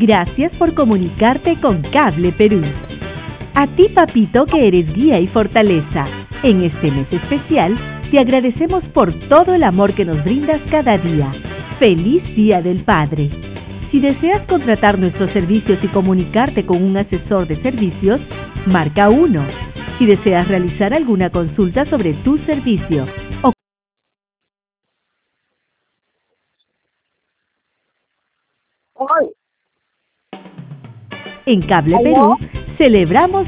Gracias por comunicarte con Cable Perú. A ti, papito, que eres guía y fortaleza. En este mes especial, te agradecemos por todo el amor que nos brindas cada día. ¡Feliz Día del Padre! Si deseas contratar nuestros servicios y comunicarte con un asesor de servicios, marca 1. Si deseas realizar alguna consulta sobre tu servicio o Hoy. en Cable ¿Aló? Perú, celebramos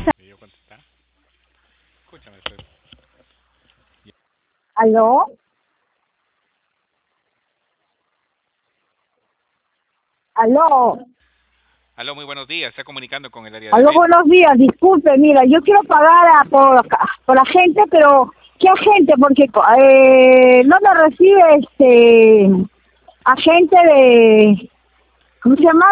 ¿Aló? ¿Aló? Aló, muy buenos días. Está comunicando con el área de Aló, ventas. buenos días. Disculpe, mira, yo quiero pagar por agente, pero ¿qué agente? Porque no me recibe agente de, ¿cómo se llama?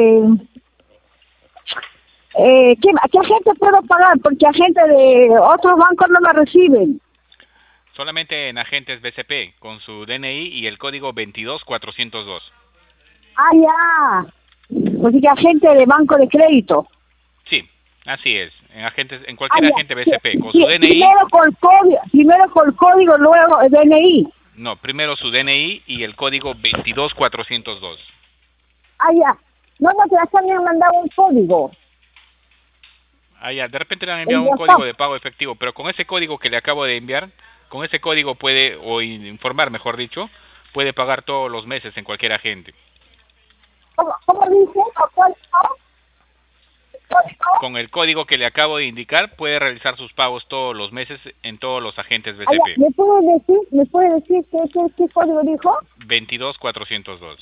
¿Qué agente puedo pagar? Porque agente de otros bancos no me reciben. Solamente en agentes BCP, con su DNI y el código 22402. Ah, ya. Porque que agente de banco de crédito. Sí, así es. En cualquier Ah, ya. agente BCP, con Sí, su DNI. Primero con el código, luego el DNI. No, primero su DNI y el código 22402. Ah, ya. No, que acá me han mandado un código. Ah, ya. De repente le han En enviado un WhatsApp. código de pago efectivo, pero con ese código que le acabo de enviar, con ese código puede, o informar, mejor dicho, puede pagar todos los meses en cualquier agente. ¿Cómo dice? ¿A cuál código? Con el código que le acabo de indicar, puede realizar sus pagos todos los meses en todos los agentes Ah, ya. BCP. ¿Me puede decir qué código dijo? 22402.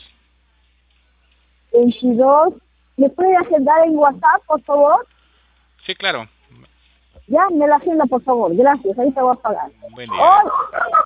22. ¿Me puede agendar en WhatsApp, por favor? Sí, claro. Ya, me la agenda, por favor. Gracias, ahí te voy a pagar. Buen día. ¡Oh!